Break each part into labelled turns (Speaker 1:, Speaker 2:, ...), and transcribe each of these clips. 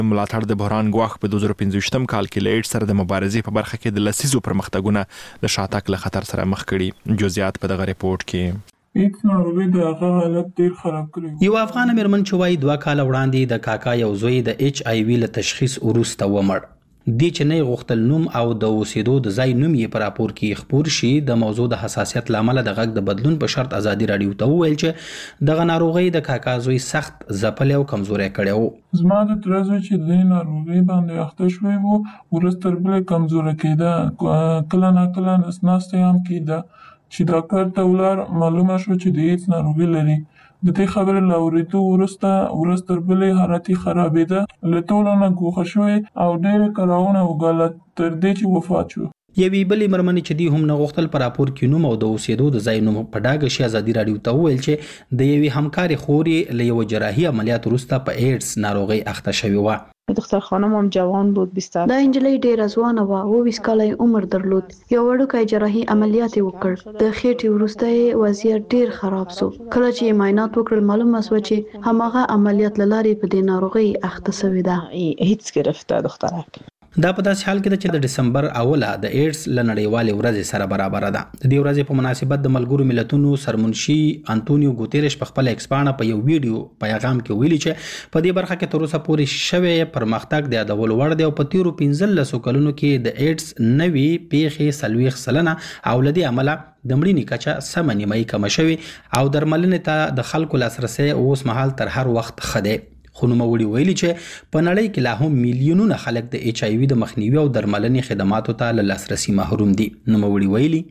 Speaker 1: ملاتړ د بحران ګواښ په 2015 کال کې له ایډز سره د مبارزې په برخه کې د لسیزو پرمختګونه د شاتګ له خطر سره مخ کړي. جزئیات په دغه ریپورت کې.
Speaker 2: هیڅ ناروغي د هغه حالت ډیر خراب کړی.
Speaker 3: یو افغان مېرمن چې وایي 2 کال وړاندې د کاکا یو زوی د HIV له تشخیص وروسته ومړ. دې چې نه غوښتل نوم او د اوسېدو د ځای نوم یې پر راپور کې خبر شي د موضوع د حساسیت لامل د غږ د بدلون په شرط ازادي رادیو ته وویل چې دغه ناروغي د کاکا زوی سخت ځپل او کمزوري کړی وو.
Speaker 2: زما د تر څو چې د ناروغي باندې اخته شوی وو ورستر بل کمزوري کېده، کله نه کله نسناسته هم کېده چې ډاکټر ته ولر معلومه شو چې د هیڅ ناروغي لري. د دې خبرې لاورېدو ورستر بلې حالتي خرابېده، له ټولو نه ګوښه شوی او ډېرې کړاوونه وګاله تر دې چې وفات شو.
Speaker 3: یوې بلې مېرمنې چې دی هم نه غوښتل په راپور کې نوم او د اوسېدو د ځای نوم په ډاګه شي ازادي رادیو ته وویل چې د یوې همکارې خورې له یو جراحي عملیات وروسته په ایډز ناروغي اخته شوې وه.
Speaker 4: دختر خانم هم جوان بود 20
Speaker 5: دا انجلۍ ډیره ځوانه وه، 22 کاله عمر درلود. یو وړوکی جراحي عملیات وکړ. د خېټې وروسته وضعیت ډیر خراب سو. کله چې معاینات وکړل معلومه شو چې هماغه عملیات لارې په دې ناروغي اخته شوې ده.
Speaker 4: هیڅ گرفته دخترک.
Speaker 3: دا په داسې حال کې چې د دسمبر اوله د ایډز له نړیوالې ورځې سره برابر ده. د دې ورځې په مناسبت د ملګرو ملتونو سرمنشي انټونیو ګوتيرش په خپل ایکسپانه په یو ویډیو پیغام کې ویلي چې په دې برخه کې تر اوسه پورې شوی پرمختګ د یادولو وړ دی او په تیرو 15 کلونو کې د ایډز نوي پیښې 40% او لدی عمله د مړینې کچه سم نیمایي کم شوی او درملنې ته د خلکو لاسرسي اوس مهال تر هر وخت خده. خو نوموړي ویلي چې په نړۍ کې لا هم میلیونونه خلک د HIV د مخنیوي او درملنې خدماتو ته له لاسرسي محروم دي. نوموړي ویلي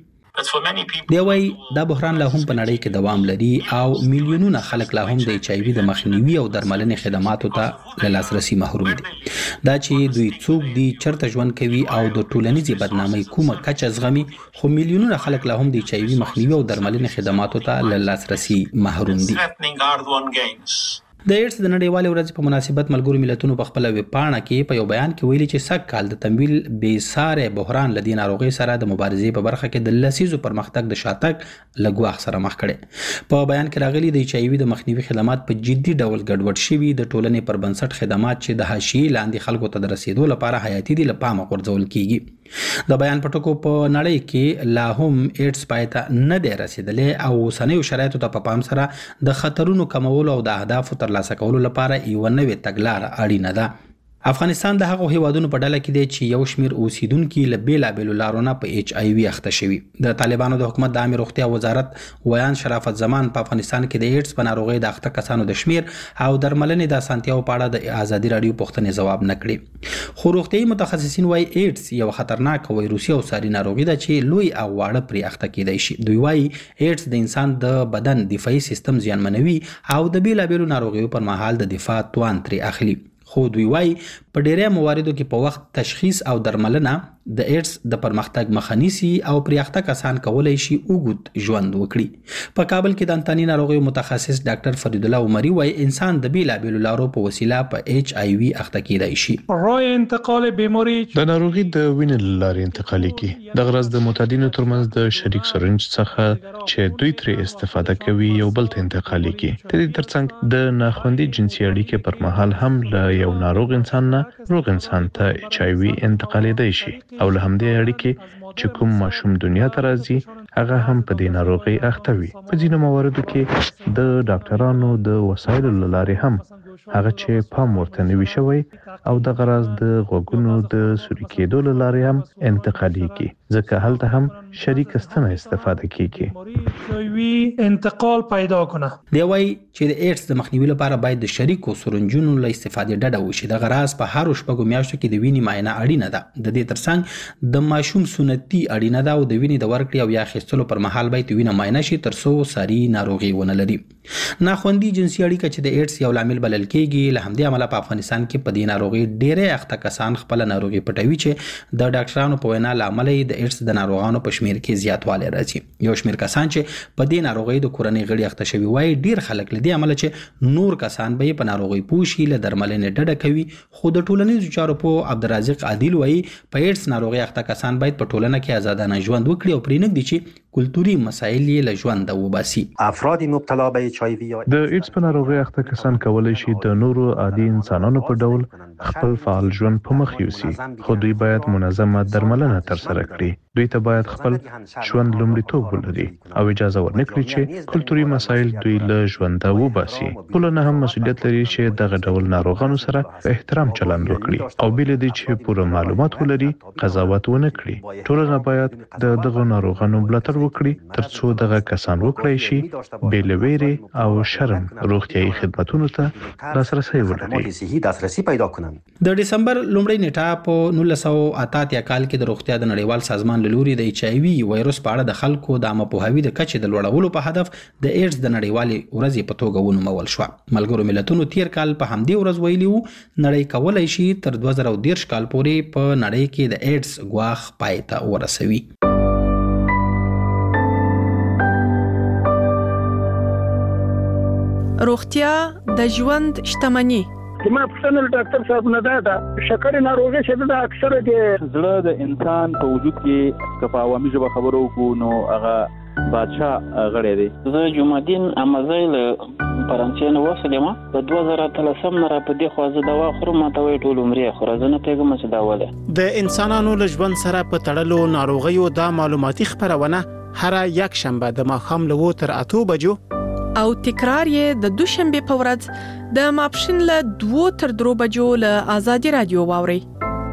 Speaker 3: دی وایي دا بحران لا هم په نړۍ کې دوام لري او میلیونونه خلک لا هم د HIV د مخنیوي او درملنې خدماتو ته له لاسرسي محروم دي. دا چې دوی څوک دي، چرته ژوند کوي او د ټولنیزې بدنامۍ کومه کچه زغمي، خو میلیونونه خلک لا هم د HIV مخنیوي او درملنې خدماتو ته له لاسرسي محروم دي. د ایډز د نړیوالې ورځې په مناسبت ملګرو ملتونو په خپل ویبپاڼه کې په یو بیان کې ویلي چې سږ کال د تمویل بې ساري بحران له دې ناروغۍ سره د مبارزې په برخه کې د لسیزو پرمختګ د شاتګ له ګواښ سره مخ کړي. په بیان کې راغلي د HIV د مخنیوي خدمات په جدي ډول ګډوډ شوي، د ټولنې پر بنسټ خدمات چې د حاشیې لاندې خلکو ته د رسیدو لپاره حیاتي دي له پامه غورځول کیږي. د بیان په ټکو په نړۍ کې لا هم ایډز پایته نه دی رسیدلی او اوسنیو شرایطو ته په پام سره د خطرونو کمولو او د اهدافو ترلاسه کولو لپاره یو نوې تګلاره اړینه ده. افغانستان د هغو هیوادونو په ډله کې دی چې یو شمیر اوسیدونکي له بیلابیلو لارو نه په HIV اخته شوي. د طالبانو د حکومت د عامه روغتیا وزارت ویان شرافت زمان په افغانستان کې د ایډز په ناروغۍ د اخته کسانو د شمیر او درملنې د اسانتیاو په اړه د ازادي رادیو پوښتنې ځواب نه کړي. خو روغتیایي متخصصین وایي ایډز یو خطرناک وایروسي او ساري ناروغي ده چې لوی او واړه پرې اخته کېدای شي. دوی وایي ایډز د انسان د بدن دفاعي سیستم زیانمنوي او د بیلابیلو ناروغیو پر مهال د دفاع توان ترې اخلي. خو دوی وایي په ډیری مواردو کې په وخت تشخیص او درملنه د ایډز د پرمختګ مخه نیسي او پرې اخته کسان کولی شي اوږد ژوند وکړي. په کابل کې د انتاني ناروغیو متخصص ډاکټر فرید الله عمري وایي انسان د بیلابیلو لارو په وسیله په HIV اخته کېدای شي.
Speaker 6: راه انتقال بیماری
Speaker 7: د ناروغي د وینې له لارې انتقالي کی. د غرض د معتادینو ترمنځ د شریک سرنج څخه چې دوی ترې استفاده کوي یو بل ته انتقالي کی. د دې ترڅنګ د ناخوندي جنسي اړیکې پر مهال هم له یو ناروغ انسان نه روغ انسان ته HIV انتقالېدای شي او له همدې اړیکې چې کوم ماشوم دنیا ته راځي هغه هم په دې ناروغي اخته وي. په ځینو مواردو کې د ډاکټرانو د وسایلو له لارې هم هغه چې پام ورته نه وي شوی او د غرض د غوږونو د سوري کېدو له لارې هم انتقالېږي، ځکه هلته هم شریک ستنه استفاده کیږي.
Speaker 6: انتقال پیدا کنه.
Speaker 3: دی وایي چې د ایډز د مخنیوي لپاره باید د شریکو سرنجونو له استفادې ډډه وشي. د غرض په هر شپږو میاشتو کې د وینې معاینه اړینه ده. د دې ترڅنګ د ماشوم سنتي اړینه ده او د وینې د ورکړې او یا اخیستلو پر مهال باید وینه معاینه شي ترڅو ساري ناروغي ونه لري. ناخوندي جنسي اړیکه چې د ایډز یو لامل بلل کېږي، له همدې امله په افغانستان کې په دې ناروغي ډېری اخته کسان خپل ناروغي پټوي چې د ډاکټرانو په وینا له امله د ایډز د ناروغانو په شمیر کې زیاتوالی راځي. یو شمیر کسان چې په دې ناروغي د کورنۍ غړي اخته شوي وایي ډېر خلک له دې امله چې نور کسان به په ناروغي پوه شي له درملنې ډډه کوي. خو د ټولنیزو چارو په عبدالرزاق عادل وایي په ایډز ناروغي اخته کسان باید په ټولنه کې آزادانه ژوند وکړي او پرې نږدي چې کلتوري مسایل یې له ژونده وباسي.
Speaker 8: افراد مبتلا به ایچ آی وی
Speaker 7: د ایډز په ناروغۍ اخته کسان کولی شي د نورو عادي انسانانو په ډول خپل فعال ژوند په مخ یوسي، خو دوی باید منظمه درملنه ترسره کړي. دوی ته باید خپل ژوند لومړیتوب ولري او اجازه ورنکړي چې کلتوري مسایل دوی له ژونده وباسي. ټولنه هم مسؤلیت لري چې دغه ډول ناروغانو سره په احترام چلند وکړي او بل دې چې پوره معلومات ولري قضاوت ونه کړي. ټولنه باید دغه ناروغانو ملاتړ وکړي ترڅو دغه کسان وکړي شي بې له ویرې او شرم روغتیايي خدماتو ته لاسرسي ولري.
Speaker 3: د ډسمبر لومړۍ نیټه په 1988 کال کې د روغتیا د نړیوال سازمان له لوري د ایچ آی وي وایرس په اړه د خلکو د عامه پوهاوي د کچې د لوړولو په هدف د ایډز د نړیوالې ورځې په توګه ونومول شوه. ملګرو ملتونو تیر کال په همدې ورځ ویلي وو نړۍ کولی شي تر 2013 کال پورې په نړۍ کې د ایډز ګواښ پای ته ورسوي.
Speaker 9: روغتیا د ژوند شتمني.
Speaker 10: ما پښتنل ډاکټر صاحب نه دا شکر ناروغي شه د اکثره د زړه د انسان په وجود کې کفاوامي ژبه خبرو کو نو هغه بادشاہ غړې دی.
Speaker 11: زه جمعدین امازیل فرانسې نو وسلم په 2013 نه را په دې خوازه دوا خورم ماته وی ټول عمرې خورزنه پیغام څه داوله.
Speaker 12: د انسانانو له ژوند سره په تړلو ناروغیو د معلوماتي خبرونه هر یک شنبه د ماښام له 2 تر 8 بجو
Speaker 9: او تکرار یې د دوشنبه په ورځ د ماپښین له 2 تر 3 بجو له آزادي رادیو واوري.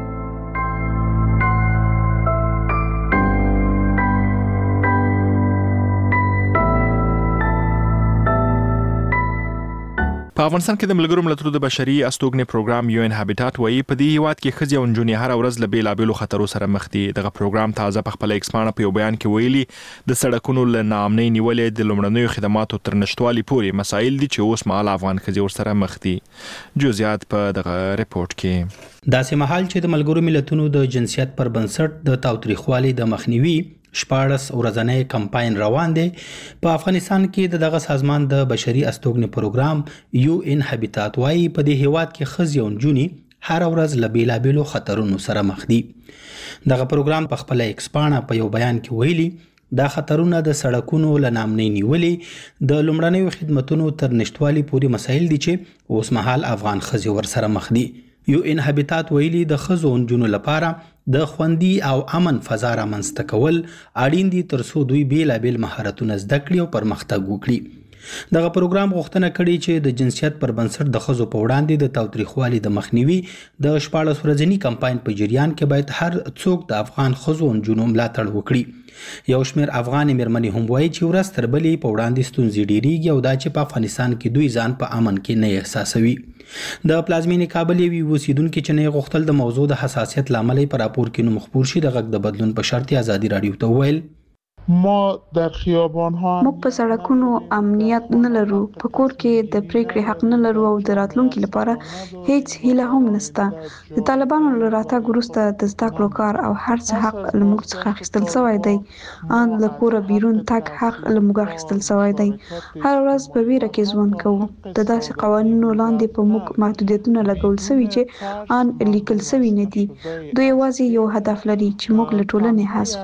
Speaker 1: په افغانستان کې د ملګرو ملتونو د بشري استوګنې پروګرام یو ان هابیټات وایي په دې هیواد کې ښځې او نجونې هر ورځ له بیلابېلو خطرو سره مخ دي. دغه پروګرام تازه په خپل ایکسپانه په یو بیان کې ویلي د سړکونو له ناامنۍ نیولې د لومړنیو خدماتو تر نشټوالي پورې مسایل دي چې اوس مهال افغان ښځې ورسره مخ دي. جزئیات په دغه ریپورت کې.
Speaker 3: داسې مهال چې د ملګرو ملتونو د جنسیت پر بنسټ د تاوتریخوالي د مخنیوي 14 ورځنی کمپاین روان دی، په افغانستان کې دغه سازمان د بشري استوګنې پروګرام یو ان هابیټات وايي په دې هیواد کې ښځې او نجونې هر ورځ له بیلابېلو خطرونو سره مخ دي. دغه پروګرام په خپل ایکسپانه په یو بیان کې ویلي دا خطرونه د سړکونو له ناامنۍ نیولې د لومړنیو خدماتو تر نشټوالي پورې مسایل دي چې اوس مهال افغان ښځې ورسره مخ دي. یو ان هابیټات ویلي د ښځو او نجونو لپاره د خوندي او امن فضا رامنځته کول اړین دي ترڅو دوی بیلابېل مهارتونه زده کړي او پرمختګ وکړي. دغه پروګرام غوښتنه کړې چې د جنسیت پر بنسټ د ښځو په وړاندې د تاوتریخوالي د مخنیوي د 14 ورځنی کمپاین په جریان کې باید هر څوک د افغان ښځو او نجونو ملاتړ وکړي. یو شمېر افغان مېرمنې هم وایي چې ورځ تر بلې په وړاندې ستونزې ډېرېږي او دا چې په افغانستان کې دوی ځان په امن کې نه احساسوي. د پلازمینې کابل یوې اوسیدونکې چې نه غوښتل د موضوع د حساسیت لامل په راپور کې نوم خپور شي د غږ د بدلون په شرط آزادي رادیو ته وویل
Speaker 2: ما در خیابان ها
Speaker 5: موږ په سړکونو امنیت نه لرو، په کور کې د پریکړې حق نه لرو او د راتلونکي لپاره هیڅ هیله هم نشته. د طالبانو له راتګ وروسته د زده کړو کار او هر څه حق له موږ څخه اخیستل شوی دی. ان له کوره بیرون تګ حق له موږ اخیستل شوی دی. هر ورځ په ویره کې ژوند کوو. د داسې قوانینو لاندې په موږ محدودیتونه لګول شوي چې ان لیکل شوي نه دي. دوی یوازې یو هدف لري چې موږ له ټولنې حذف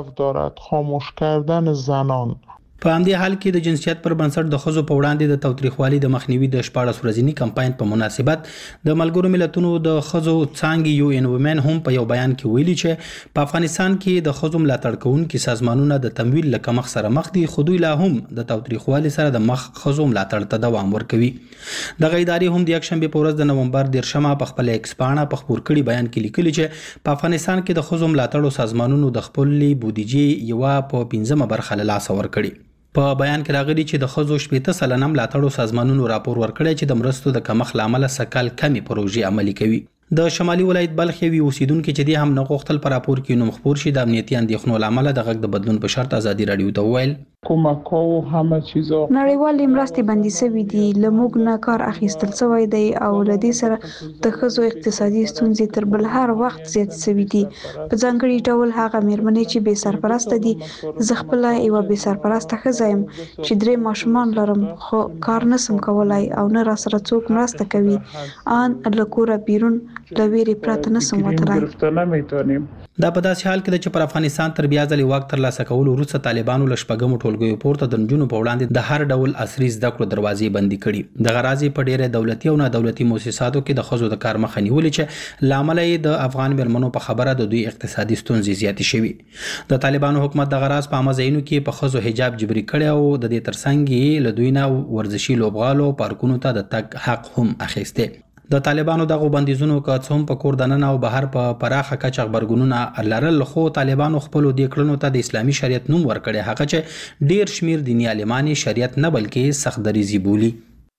Speaker 2: کړي. کردن زنان.
Speaker 3: په همدې حال کې د جنسیت پر بنسټ د ښځو په وړاندې د تاوتریخوالي د مخنیوي د 14 ورځنی کمپاین په مناسبت د ملګرو ملتونو د ښځو څانګې یو ان وومن هم په یو بیان کې ویلي چې په افغانستان کې د ښځو ملاتړ کوونکي سازمانونه د تمویل له کمښت سره مخ دي، خو دوی لا هم د تاوتریخوالي سره د مخ ښځو ملاتړ ته دوام ورکوي. دغه ادارې هم د یکشنبه په ورځ د نومبر 13 په خپل ایکسپانه په خپور کړي بیان کې لیکلي چې په افغانستان کې د ښځو ملاتړ سازمانونو د خپل بودیجې یو په 15 برخه له لاس ورکړي. په بیان کې راغلي چې د ښځو 80% ملاتړ سازمانونو راپور ورکړی چې د مرستو د کمښت لامل سکهال کمی پروژې عملي کوي. د شمالي ولایت بلخ یوې اوسیدونکو چې د هم نه غوښتل پر راپور کې نوم خپور شي د امنیتي اندېښنو لامل د غږ د بدلون په شرط آزادي رادیو ته وویل
Speaker 2: کمکو همه چیزو
Speaker 5: نړیوالې مرستې بندي شوې دي، لموږ نه کار اخیستل شوی دی او لدې سره د ښځو اقتصادي ستونزې تر بل هر وخت زیات شوې دي. په ځانګړي ډول هغه میرمنې چې بې سرپرسته دي. زه خپل یو بې سرپرسته ښځه یم چې 3 ماشومان لرم، خو کار نسم کولای او نه را سره څوک مرسته کوي. ان له کوره بیرون له ویرې پرته نسم وتلای.
Speaker 3: دا په داسې حال کې ده چې پر افغانستان تر بیا ځلې واک ترلاسه کولو وروسته طالبانو له شپږمو ټولګیو پورته د نجونو په وړاندې د هر ډول عصري زده کړو دروازې بندي کړي. دغه راځي په ډېرې دولتي او نه دولتي مؤسساتو کې د ښځو د کار مخه نیولې چې لامل یې د افغان میرمنو په خبره د دوی اقتصادي ستونزې زیاتې شوي. د طالبانو حکومت دغه راز په عامه ځایونو کې په ښځو حجاب جبري کړی او د دې ترڅنګ یې له دوی نه ورزشي لوبغالو پارکونو ته د تګ حق هم اخیسته. د طالبانو دغه بندیزونو که څه هم په کور دننه او بهر په پراخه کچه خبرګونونه لرل، خو طالبانو خپل دې کړنو ته د اسلامي شریعت نوم ورکړی، هغه چې ډیر شمیر دیني عالمان شریعت نه بلکې سخت دریزي بولي.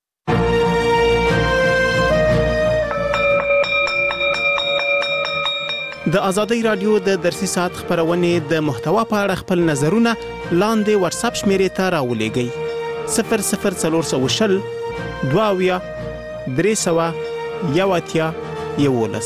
Speaker 12: د ازادۍ رادیو د درسي ساعت خبرونه د محتوا په اړه خپل نظرونه لاندې واتساپ شمیرې ته راولېږئ 00420 22 311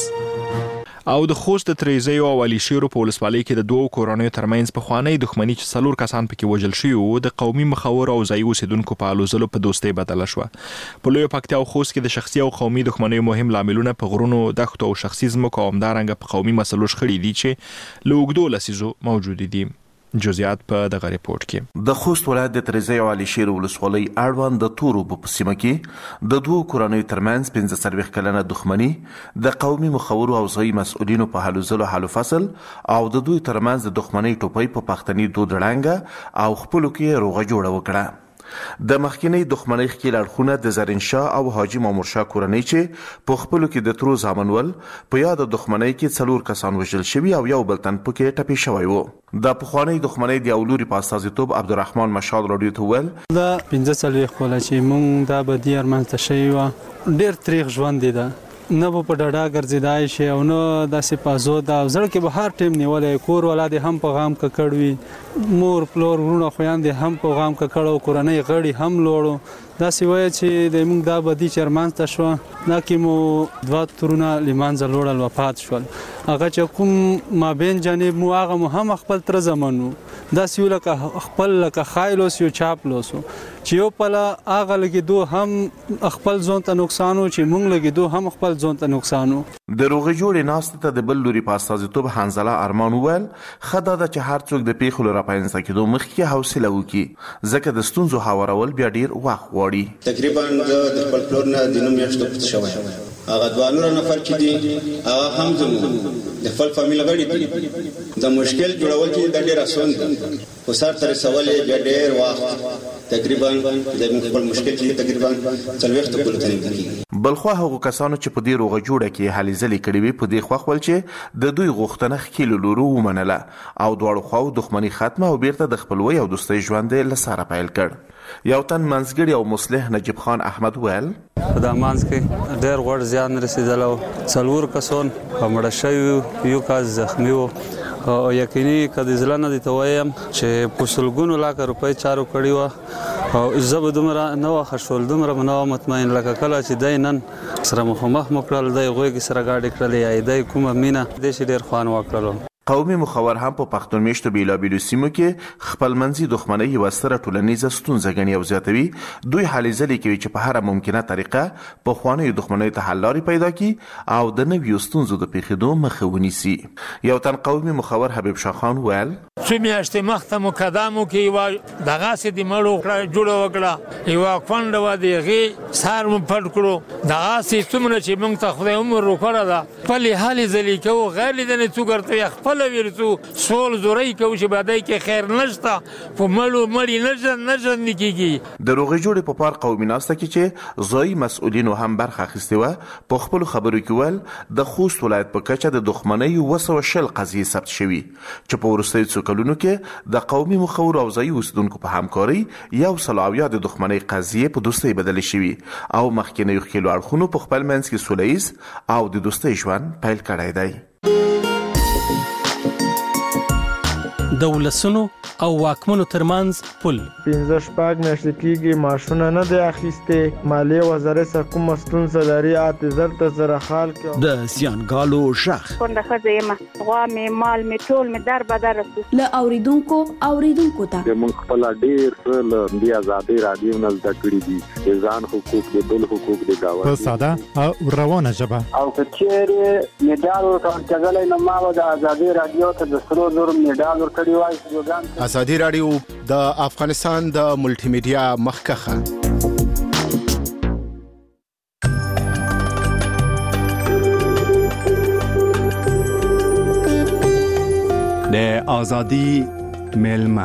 Speaker 1: او د خوست د تریزیو او علي شیرو په ولسوالۍ کې د دوو کورنیو ترمنځ پخوانی دښمني چې 4 کسان پکې وژل شوي وو د قومي مخور او ځایي اوسیدونکو په الوزلو په دوستۍ بدله شوه. په لویه پکتیا او خوست کې د شخصي او قومي دښمنیو مهم لاملونه په غرونو، دښتو او شخصي ځمکو او همدارنګه په قومي مسلو شخړې دي چې له اوږدو لسیزو موجود دي. جزئیات په دغه ریپورت کې.
Speaker 13: د خوست ولایت د تریزی او علي شیر ولسوالۍ اړوند د تورو په سیمه کې د دوو کورنیو ترمنځ 15 کلنه دښمني د قومي مخورو او ځایي مسؤلینو په هلو ځلو حل فصل او د دوی ترمنځ د دښمنۍ ټوپۍ په پښتني دود رنګه او خپلو کې روغه جوړه وکړه. د مخکینی دښمنۍ ښکېل اړخونه د زرین شاه او حاجي مامور شاه کورنۍ چې په خپلو کې د ترو زامنول په یاد دښمنۍ کې 4 کسان وژل شوي او یو بل تن پکې ټپي شوی وو. د پخوانی دښمنۍ د اولوري په استازیتوب عبدالرحمن مشال رادیو ته ویل
Speaker 14: دا 15 خپل چې مونږ دا بدی ارمان ته شي و ډېر تاریخ ژوند دی. نه په ډاډه ګرځیدای شي او نو داسې پازو دا زړه کې به هر ټیم نیولې کور ولادي هم په غام ککړوي، مور پلور ورونه خويندې هم په غام ککړو، کورنۍ غړي هم لوړو. داسې وای چې د موږ دا بدی چرمان ته شو دا کې مو 2 ترونه لیمانځه لوړل وفات شول. هغه چې کوم مابین جانب مو هغه مو هم خپل تر زمانو دا سیولکه خپل لکه خایلوس یو چاپلوسو چې یو پله هغه لګي دو هم خپل ځون ته نقصانو چې مونږ لګي دو هم خپل ځون ته نقصانو.
Speaker 13: د روغې جوړې ناست ته د بل لوري په استازیتوب حنزله ارمان ویل خدا د چې هر څوک د پیښو لپاره پاینځ کېدو مخکې حوصله وکړي ځکه د ستونزو هوارول بیا ډیر وخت غواړي.
Speaker 15: تقریبا د خپل پلور نه د نوم میاشتو پټ شوی هغه 2 نفر چې دي هغه هم زموږ د خپل فامیل غړي دي. د مشکل جوړول چې د ډیر اسون دي خو سر تر سوالې بیا ډیر وخت تقریبا د خپل مشکل چې تقریبا 40 کول تنګي.
Speaker 13: بلخو هغه کسانو چې په دې روغه جوړه کې هلي ځلې کړې وي په دې خوښ ول چې د دوی غوښتنه خکېل لورو ومنله او دواړو خواو دښمنۍ ختمه او بیرته د خپلوۍ او دوستۍ ژوند له سره پیل کړ. یو تن منځګړی او مصلح نجیب خان احمد ویل
Speaker 16: په د مانځ کې ډېر غوړ زیان رسیدل او 4 کسان مړه شوي، یو کس زخمی و او یقیني کدي ځلنه دي ته وایم چې په سلګونو لاکه روپۍ چارو کړی و او زه به دومره نه وخښول دومره نه مطمئن لکه کله چې دی نن سره مخامخ مکړل دی غوږ سره گاډي کړلې یا دی کومه مینه د شي ډېر خوان وکړلو.
Speaker 13: قومي مخور هم په پښتون میشتو بیلابیلو سیمو کې خپل منځي دښمنۍ یو ستره ټولنیزه ستونزه ګڼي او زیاتوي. دوی هلې ځلې کوي چې په هر ممکنه طریقه په خوانیو دښمنۍ ته حل لارې پیدا کړي او د نویو ستونزو د پیښېدو مخه ونیسي. یو تن قومي مخور حبیب شاه خان ویل
Speaker 17: څو میاشتې مخته مقدمو کې یو دغاسې د مړو جوړه وکړه یو کونډه و د هغې سار مو پټ کړو دغاسې څومره چې موږ ته خدای عمر وکړه ده خپلې هلې ځلې کوو غیر لیدنې څو ګرته خپل ورڅو سول زوري کوي چې بدای کې خیر نشته په مړی نه ژوند کیږي.
Speaker 13: د روغې جوړې په پار قومي ناسته کې چې ځایي مسؤلینو هم برخه اخیستې وه په خپلو خبرو کې ویل د خوست ولایت په کچه د دښمنۍ 220 قضیې ثبت شوي چې په وروستیو څو کلونو کې د قومي مخورو او ځایي اوسیدونکو په همکارۍ 100 د دښمنۍ قضیې په دوستۍ بدلې شوي او مخکینیو ښکېلو اړخونو په خپل منځ کې سوله ییز او د دوستۍ ژوند پیل کړی دی.
Speaker 18: د ولسونو او واکمنو ترمنځ پل.
Speaker 19: 15 میاشتې کېږي ماشونه نه دی اخیستې، مالیې وزارت څخه کومه ستونزه لري اعتذار ته سره حال کړو.
Speaker 20: د سیانګالو شخ
Speaker 21: کونډه ښځه یم، غوا مې مال مې ټول مې در بدر رسو.
Speaker 22: له اوریدونکو ته
Speaker 23: موږ خپل ډیر څه له دې ازادي رادیو نه زده کړي دي، ځان حقوق دي، بل حقوق دي دا
Speaker 24: په ساده او روانه ژبه.
Speaker 23: او کچېره میډال ورکړل نو ما د ازادي رادیو ته د سرو زر میډال ورکړی وای.
Speaker 25: ازادي رادیو د افغانستان د ملټي میډیا مخکخه.
Speaker 26: د ازادي ملما.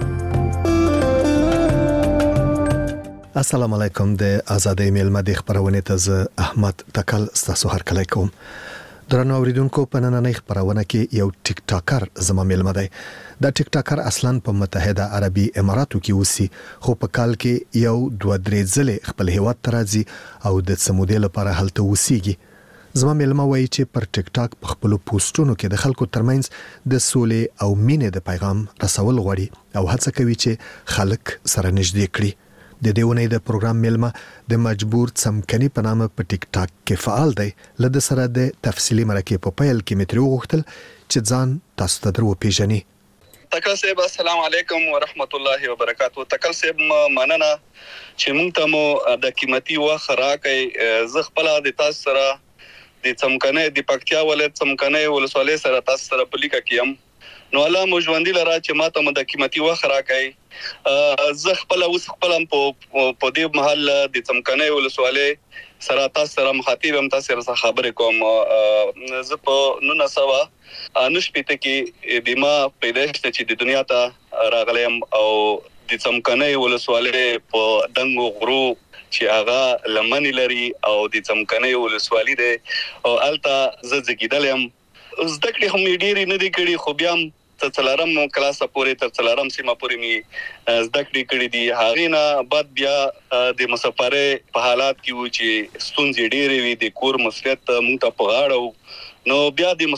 Speaker 27: السلام علیکم. د ازادي ملما د خبرونه ته ز احمد تکل ستاسو هر کله کوم. درنو اوریدونکو په نننۍ خبرونه کې یو ټیک ټاکر زما ملما دی. دا ټیک ټاکر اصلا په متحده عربي اماراتو کې اوسي، خو په کال کې یو 2-3 ځله خپل هیواد ته راځي او د سمودې لپاره هلته اوسيږي. زما ملما وایي چې پر ټیک ټاک په خپل پوسټونو کې د خلکو ترمنځ د سولې او مینې د پیغام رسول غواړي او هڅه کوي چې خلک سره نږدې کړي. د دېونې د پروګرام ملما د مجبور څمکني په نامه په ټیک ټاک کې فعال دی. لده سره د تفصیلی مرکه په پیل کې مترو غوښتل چې ځان تاسو ته درو پیژني.
Speaker 28: تکل صاحب السلام علیکم ورحمت الله وبرکاتہ. تکل صاحب مننه چې مونږ ته مو د قیمتي وخت راکې. زه خپل د تاسو سره د څمکنه د پکتیا ولایت څمکنه ولسوالۍ سره تاسو سره په لیکه کېم. نو الله مو ژوندۍ لرا چې ماته مو د قیمتي وخت راکې. زه خپل په دې محل د څمکنه ولسوالۍ سره تاسو سره مخاطب هم تاسو سره خبرې کوم. زه په 1999 کې د ما پیدایښت چې د دنیا ته راغلم او د څمکنه ولسوالۍ په دنګو غرو چې هغه لمنې لري او د څمکنه ولسوالۍ ده او الته زه زګیدلم. زده کړې هم ډېرې نه دي کړې، خو بیا هم تر څلورم کلاس پورې تر څلورم سیمه پورې می زده کړې کړې دي. هغه نه بعد بیا د مسافرې په حالات کې و چې ستونزې ډېرې وي، د کور مسؤلیت مونږ ته په غاړه. نو بیا د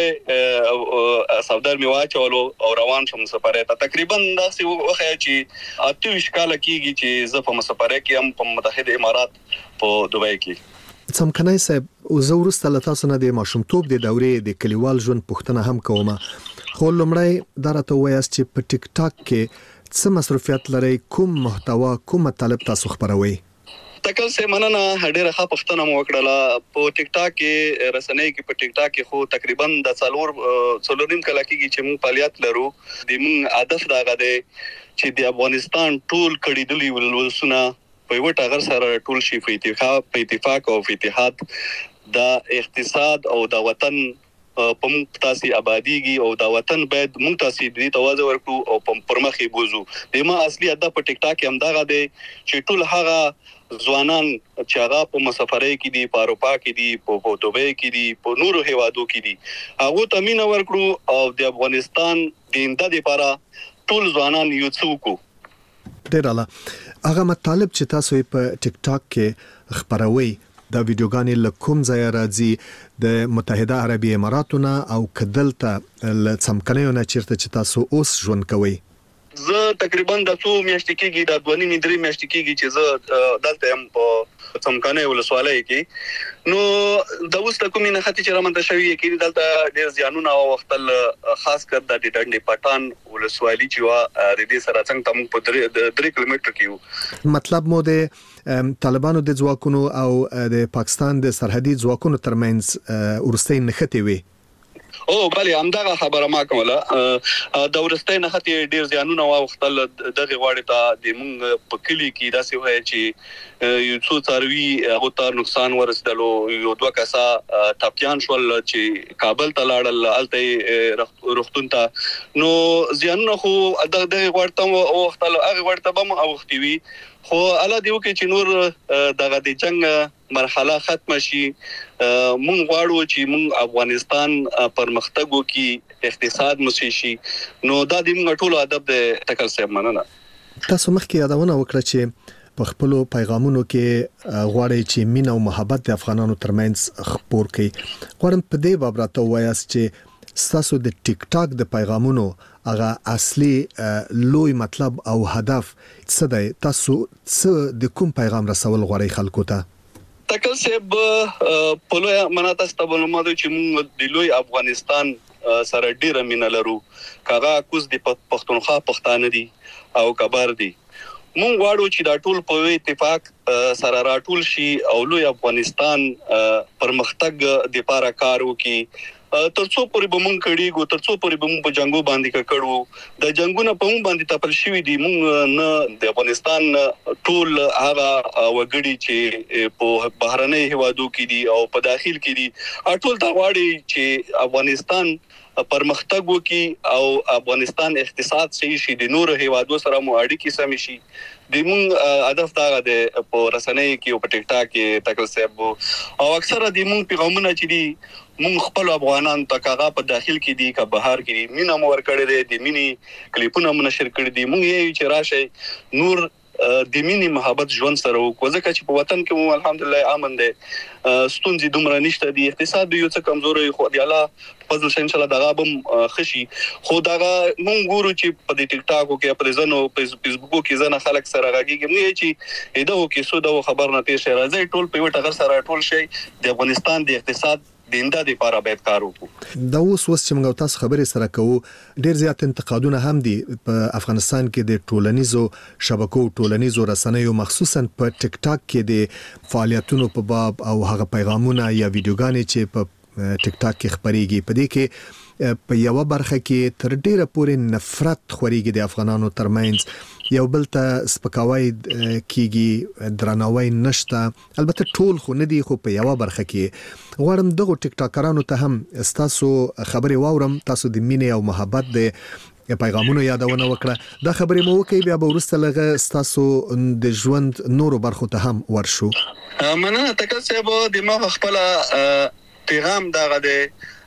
Speaker 28: مسافرې سودار می واچولو او روان شوم مسافرې ته. تقریبا داسې وخت چې 28 کال کېږي چې زه په مسافرې کې هم په متحده امارات په دوبۍ کې.
Speaker 27: څمکنه صاحب زه ورسته له تاسو نه د ماشومتوب د دورې د کلیوال ژوند پوښتنه هم کوم. خو لومړی دا راته وایاست چې په ټیک ټاک کې څه مصروفیت لري، کوم محتوا، کوم مطالب تاسو خبروي؟
Speaker 28: تکل سه مننه ډیره ښه پوښتنه مو وکړه. په ټیک ټاک کې رسنۍ کې په ټیک ټاک کې خو تقریبا د څلورم کال کېږي چې موږ فعالیت لرو. د موږ هدف دا غده چې د افغانستان ټول کډیدلي ولسونه په یو ټاغر سره ټول شي په اتفاق او په اتحاد د اقتصاد او د وطن په موږ تاسو آبادیږي او د وطن باید موږ تاسو دې توازن ورکړو او په پرمخې بوزو. د ما اصلي هدف په ټیک ټاک کې هم دا دی چې ټول هغه ځوانان چې هغه په مسافرۍ کې دي، په اروپا کې دي، په دوبۍ کې دي، په نورو هیوادو کې دي، هغه ته مين ورکړو او د افغانستان د امداد لپاره ټول ځوانان یو څوک.
Speaker 27: ډیر اعلی. هغه مطالب چې تاسو په ټیک ټاک کې خبروي دا ویډیوګانې له کوم ځای راځي؟ د متحده عربي اماراتونه او کدلته له څمکنه نه چیرته چې تاسو اوس ژوند کوئ؟
Speaker 28: زه تقریبا د 2 میاشتې کېږي، د 2.5 میاشتې کېږي چې زه دلته هم په څمکنه ولسوالۍ کې. نو د اوس د کومې نه خاطر چې رامنځته شوی کې دلته ډېر زیانونه او وختل خاص کر د ډنډې پټان ولسوالۍ چې وا د دې سره څنګه تم په 3 کیلومتر کې.
Speaker 27: مطلب مو د طالبانو د ځواکونو او د پاکستان د سرحدي ځواکونو ترمنځ ورستۍ نښتې وي.
Speaker 28: او بله همدغه خبره ما کوله. د ورستۍ نښتې ډېر زیانونه واوښتل. دغه غواړي ته د مونږ په کلي کې داسې وایي چې یو څو څاروي هغه ته نقصان ورسېدلو. یو 2 کسه ټاپیان شول چې کابل ته لاړل، هلته روغتون ته. نو زیانونه خو دغه غواړي ته واوښتل، هغه غواړي ته به هم اوښتي وي. خو الله دې وکړي چې نور دغه د جنگ مرحله ختم شي. مونږ غواړو چې مونږ افغانستان پرمختګ وکړي، اقتصاد مسي شي. نو دا د موږ ټولو هدف دی. تکل صاحب مننه.
Speaker 27: تاسو مخکې یادونه وکړه چې په خپل پیغامونو کې غواړي چې مینه او محبت د افغانانو ترمنځ خپور کړي. غواړم په دې باب راته وایاست چې ستاسو د ټیک ټاک د پیغامونو هغه اصلي لوی مطلب او هدف څه دی؟ تاسو څه د کوم پیغام رسول غواړئ خلکو ته؟
Speaker 28: تکل صاحب په لوی مناته ستبلماده چې موږ د لوی افغانستان سره ډیره مینه لرو، کاغه کوز د پښتونخوا پښتانه دي او کبار دي. مونږ غواړو چې دا ټول په اتفاق سره راټول شي او لوی افغانستان پرمختګ د لپاره کار وکړي. ترڅو پورې به مونږ کړيګو، ترڅو پورې به مونږ په جنگو باندې کړو، د جنگونو په مونږ باندې تپل شوی دي. مونږ نه د افغانستان ټول هغه وګړي چې په بهرنۍ هوادو کې دي او په داخل کې دي ټول دا غواړي چې افغانستان پرمختګ وکړي او افغانستان اقتصاد صحیح شي، د نور هوادو سره مو اړیکې سم شي. د مونږ هدف دا دی په رسنۍ کې او په ټیک ټاک کې تکل صاحب او اکثره د مونږ پیغامونه چې دي مونږ خپل افغانان ته کاغه په داخل کې دي که بهر کې دي مینا مور کړی دی، د مینی کلیپونه منشر کړی دي. مونږ یې چې راشي نور د مینی محبت ژوند سره وکړو، ځکه چې په وطن کې مو الحمدلله امن دی، ستونزې دومره نشته دي، اقتصاد یو څه کمزوري خو دی الله فضل شي ان شاء الله دغه بم خشي. خو دغه مونږ ګورو چې په ټیک ټاکو کې په ځنو فیسبوکو کې ځنه خلک سره راګيږي مې چې دغه کې سودا خبر نه تیر شي راځي ټول په وټه غر سره ټول شي د افغانستان د اقتصاد دینده د لپاره باید کار وکړو.
Speaker 27: دا اوس چې موږ تاسو خبرې سره کوو ډیر زیات انتقادونه هم دي په افغانستان کې د ټولنیزو شبکو ټولنیزو رسنیو مخصوصا په ټیک ټاک کې د فعالیتونو په باب او هغه پیغامونه یا ویډیوګانې چې په ټیک ټاک کې خبريږي په دې کې په یو برخه کې تر ډیره پورې نفرت خوريږي د افغانانو ترمنځ، یو بل ته سپکاوی کیږي، درناوی نشته. البته ټول خو نه دي، خو په یو برخه کې غواړم دغه ټیک ټاکرانو ته هم تاسو خبرې واورم، تاسو د مینې او محبت د پیغامونو یادونه وکړه. دا خبرې مو وکړي بیا به ورسته لغه تاسو د ژوند نورو برخو ته هم ورشو.
Speaker 28: مننه تکل صاحب، د ما خپل پیغام دغه دی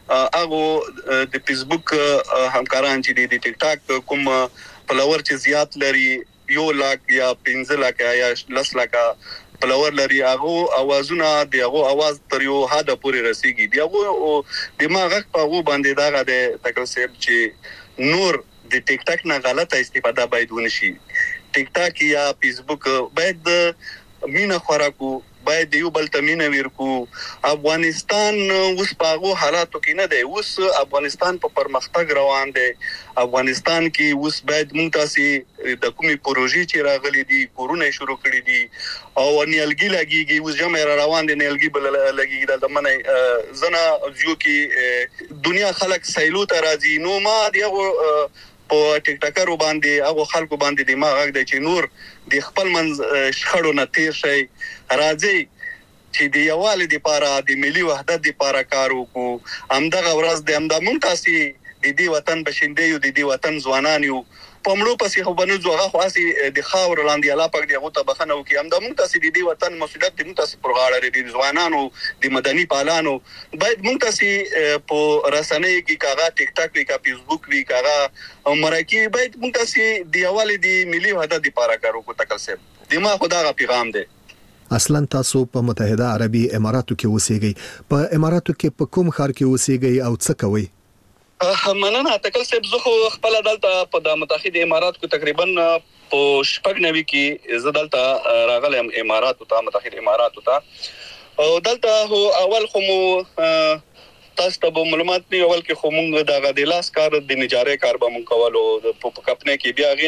Speaker 28: هغه د فیسبوک همکاران چې د ټیک ټاک کوم فالوور چې زیات لري 1 لک یا 15 لک یا 10 لک فالوور لري، هغه اوازونه د هغه आवाज تر یو حد پورې رسیږي. دی هغه دماغ په هغه باندې دغه د تکل صاحب چې نور د ټیک ټاک نه غلطه استفاده باید ونشي. ټیک ټاک یا فیسبوک باید مینا خوراکو، باید یو بل تمینه ورکو. افغانستان اوس په هغه حالاتو کې نه دی، اوس افغانستان په پرمختګ روان دی. افغانستان کې اوس باید مونږ تاسو د کومي پروژې چې راغلي دي کورونه شروع کړي دي او نیلګي لګيږي، اوس جمع را روان دي نیلګي بل لګيږي د منه زنه جو کې دنیا خلک سیلو ته راځي. نو ما دیغه په ټیک ټاکرو باندې هغه خلکو باندې دماغ غږ دی چې نور د خپل منځ شخړو نه تیر شي، راځي چې د یووالي لپاره د ملي وحدت لپاره کار وکړو. همدغه ورځ د همدا مونږ تاسو د دې وطن بشینده یو، د دې وطن ځوانان یو، په مړو پسې خو بنو زوغه خو اسی د خاور لاندې الله پاک دی غوته بخنه وکي. همدا مونږ تاسو د دې وطن مسؤلیت مونږ تاسو پر غاړه لري، د ځوانانو د مدني پالانو باید مونږ تاسو په رسنۍ کې کاغه ټیک ټاک وی کا فیسبوک وی کاغه او مرکی باید مونږ تاسو د یووالي د ملي وحدت لپاره کار وکړو. تکل صاحب دما خدای پیغام دی.
Speaker 27: اصلا تاسو په متحده عربي اماراتو کې اوسېږئ، په اماراتو کې په کوم ښار کې اوسېږئ او څه کوئ؟
Speaker 28: مننه تکل صاحب، زه خو خپل دلته په د متحده امارات کې تقریبا په شپږ نوي کې زه دلته راغلم اماراتو ته، متحده اماراتو ته. او دلته هو اول خو مو تاسو ته معلومات دی، اول کې خو مونږ دغه د لاس کار د نجاري کار به مونږ کولو په کپنه کې، بیا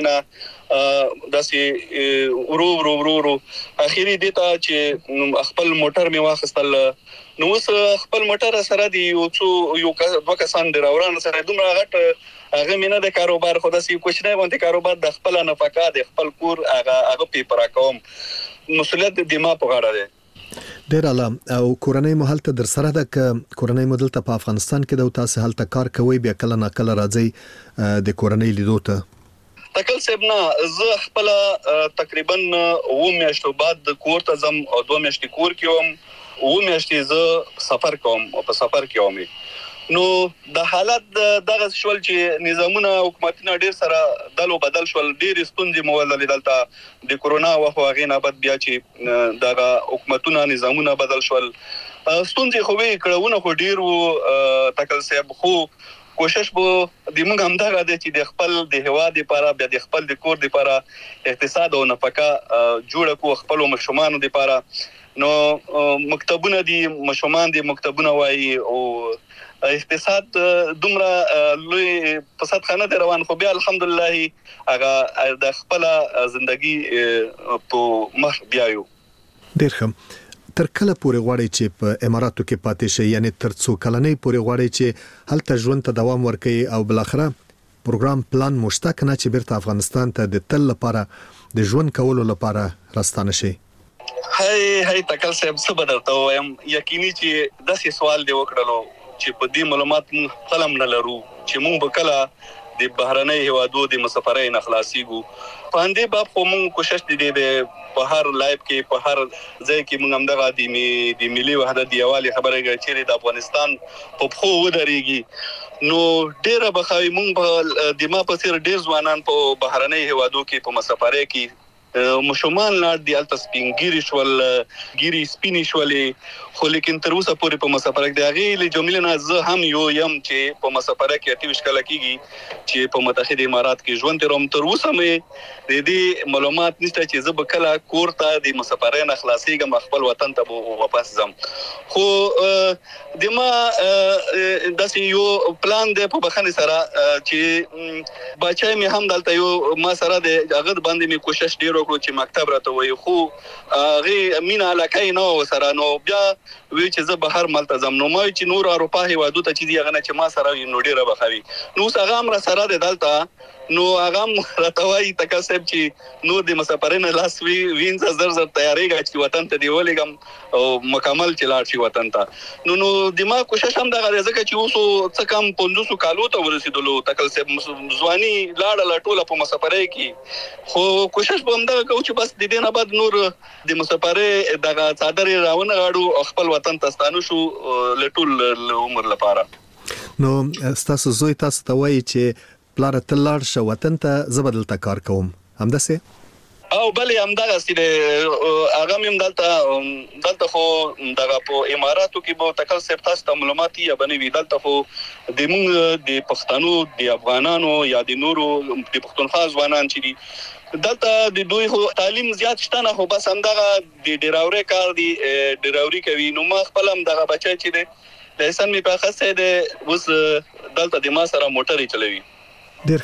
Speaker 28: غینا داسې ورو اخیری دیتا چې خپل موټر می واخستل. نو اوس خپل موټر سره دی یو دوه کسان د راوران سره دومره غټ هغه مینه د کاروبار خو داسې کوچنی باندې کاروبار د خپل نفقه د خپل کور هغه پیپر کوم مسؤلیت د ما په غاړه ده.
Speaker 27: ډیر اعلی. او کورنۍ مهال ته در سره ده ک کورنۍ مدل ته په افغانستان کې د تاسو حالت کار کوي، بیا کله نه کله راځي د کورنۍ لیدو ته؟
Speaker 28: تکل صاحب نه، زه خپل تقریبا 2 میاشتو بعد کور ته ځم او 2 میاشتې کور کې وم، 2 میاشتې زه سفر کوم او په سفر کې وم. نو د حالت دغه شول چې نظامونه حکومتونه ډیر سره دلو بدل شول، ډیر ستونزې مولل دلته د کورونا وخت غینه بعد بیا چې دغه حکومتونه نظامونه بدل شول، ستونزې خو وی کړهونه خو ډیر وو تکل صاحب. خو کوشش بو د موږ هم دغه د چې د خپل د هواد لپاره بیا د خپل د کور لپاره اقتصاد او نفقه جوړ کو خپل مشومان لپاره نو مکتبونه دي مشومان دي مکتبونه وایي او اقتصاد دومره لوی په سطحه نه روان خو بیا الحمدلله هغه د خپل ژوندۍ په مخ بیايو.
Speaker 27: ډیر ښه. تر کله پورې غواړي چې په اماراتو کې پاتې شي یعنی تر څو کلنې پورې غواړي چې هلته ژوند ته دوام ورکړي او بل اخره پروګرام پلان مشته کنه چې بیرته افغانستان ته د تل لپاره د ژوند کولو لپاره راستانه شي؟
Speaker 28: هاي تکل صاحب څه بدلته وایم یقیني چې داسې سوال دی وکړلو چې په دې معلومات مونږ قلم نه لرو چې مونږ به کله د بهرنۍ هوادو د مسافرۍ نه خلاصيږو. په دې باب خو مونږ کوشش دي په هر لایف کې په هر ځای کې مونږ هم دغه د ملي وحدت دی حواله خبره کوي چې د افغانستان په خو ودرېږي نو ډېر بخاوي مونږ په دماغ په سر ډېر ځوانان په بهرنۍ هوادو کې په مسافرۍ کې مشومان لا دی الته سپینګيري شول ګيري سپینی شولې خو لیکن تر اوسه پورې په مسافرک دی غي له جمله نه زه هم یو يم چې په مسافرک کې اټیو شکل کیږي چې په متحده امارات کې ژوند تروم تر اوسه مې د دې معلومات نشته چې زه به کله کور ته د مسافرۍ نه خلاصيږم خپل وطن ته واپس ځم خو دما داسې یو پلان دی په بخنه سره چې بچای مې هم دلته یو ما سره د هغه باندې مې کوشش ډیر وکړو چې مکتب راته وای خو هغه مینا علاقه نه وسره نو بیا وی چې زه بهر ملتزم نو ما چې نور اروپا هیوادو ته چې هغه نه چې ما سره نو ډیره بخوي نو هغه هم را سره د دلته نو هغه راتوي تکل صاحب چې نور د مسافرین لاس وینځ زر تیاریږي چې وطن ته دی ولګم او مکمل چلاړ شي وطن ته نو دماغ کوشش هم دغه ځکه چې اوسو څه کم 500 کالو ته ورسېدلو تکل صاحب ځواني لاړه لټوله په مسافرۍ کې خو کوشش به هم دغه کوو چې بس د دې نه بعد نور د مسافرۍ دغه صادر راونه غاړو خپل وطن ته ستانو شو لټول عمر لپاره.
Speaker 27: نو تاسو زوی تاسو ته وایي چې پلار ته لاړ شو وطن ته زبدلته کار کوم همداسه
Speaker 28: او بلې همدغه سره هغه مم دلته خو دغه په اماراتو کې به تکل صاحب تاسو ته معلومات یا بنوي دلته خو د موږ د پښتنو د افغانانو یا د نورو د پښتونخوا ځوانان چې دي دلته د دوی خو تعلیم زیات شته نه خو بس همدغه د ډراوري کار دی ډراوري کوي نو ما خپل هم دغه بچی چې دی لسن می په خاصه د اوس دلته د ما سره موټر چلوي.
Speaker 27: ډیر